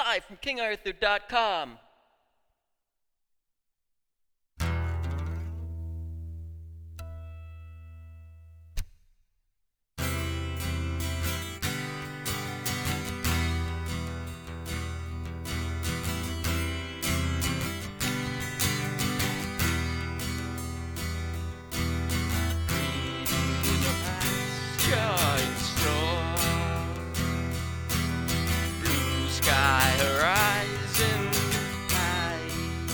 live from KingArthur.com. Sky horizon high.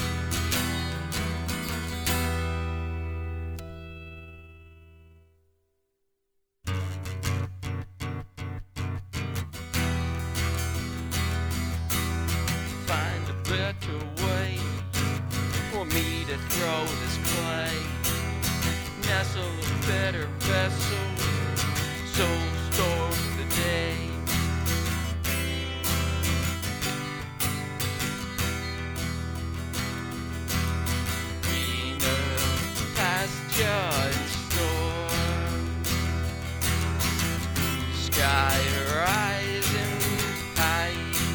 Find a better way for me to throw this clay. Nestle a better vessel, soul store for the day. Sky horizon high.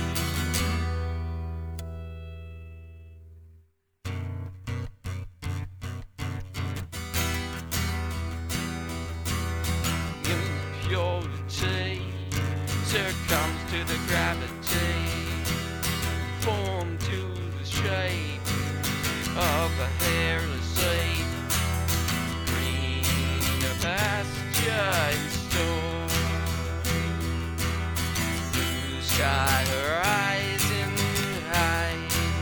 Impurity succumbs to the gravity, formed to the shape of a hairless ape. Green pasture in store. Sky horizon high.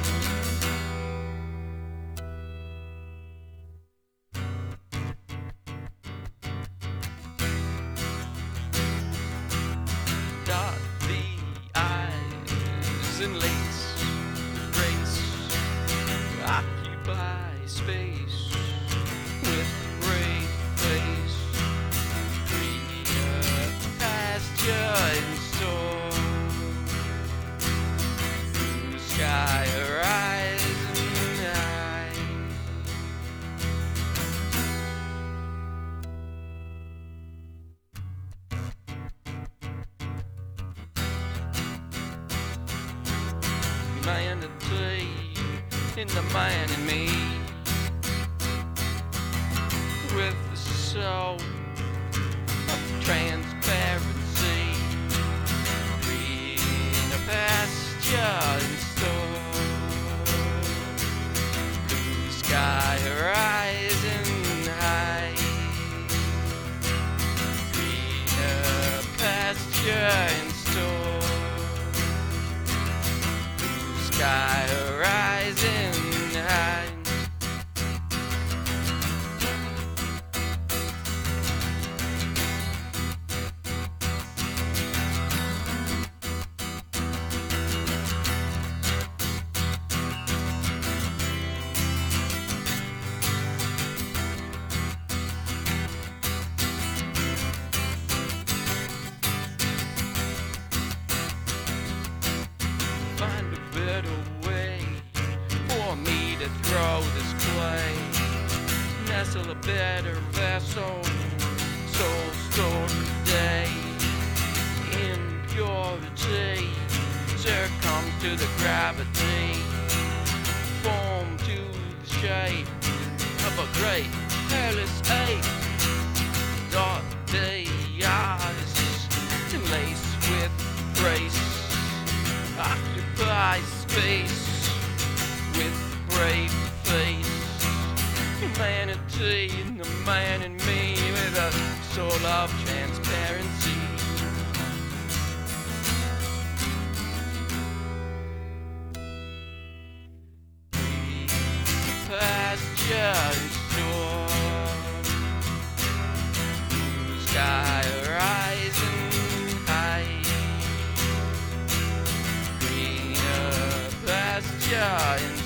Dot the I's and lace race. Occupy space with brave face. Greener pasture in store. Sky horizon high. Humanity in the man in me, with the soul of transparency. Greener pasture in store. Blue sky horizon high. Greener pasture in store. Blue sky horizon high. Find a better way for me to throw this clay. Nestle a better vessel, soul stored today. Impurity succumbs to the gravity, formed to the shape of a great hairless ape. Dark day eyes and lace with grace. Occupy space with brave face. Humanity in the man in me, with a soul of transparency. Pasture in store. Blue sky horizon high. Greener pasture in